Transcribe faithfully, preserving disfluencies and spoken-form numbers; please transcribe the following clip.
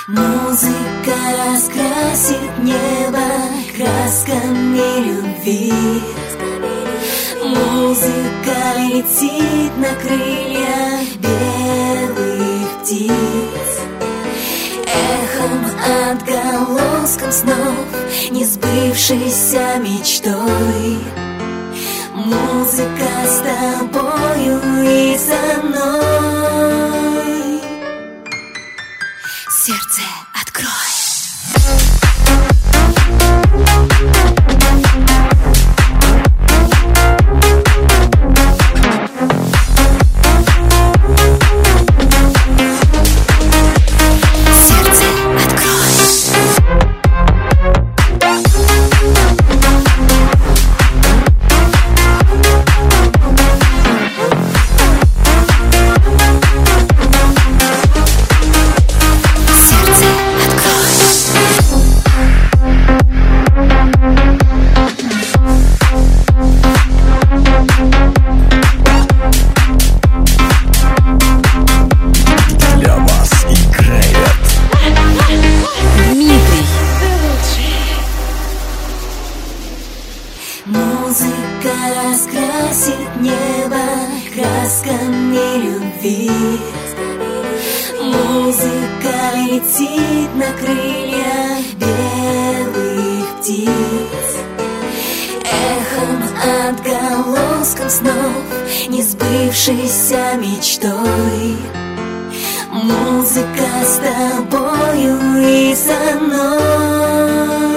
Музыка раскрасит небо красками любви. Музыка летит на крыльях белых птиц, эхом отголоском снов, несбывшейся мечтой. Музыка с тобою и со мной. Сердце открой. Музыка раскрасит небо красками любви. Музыка летит на крыльях белых птиц, эхом отголоском снов, несбывшейся мечтой. Музыка с тобою и со мной.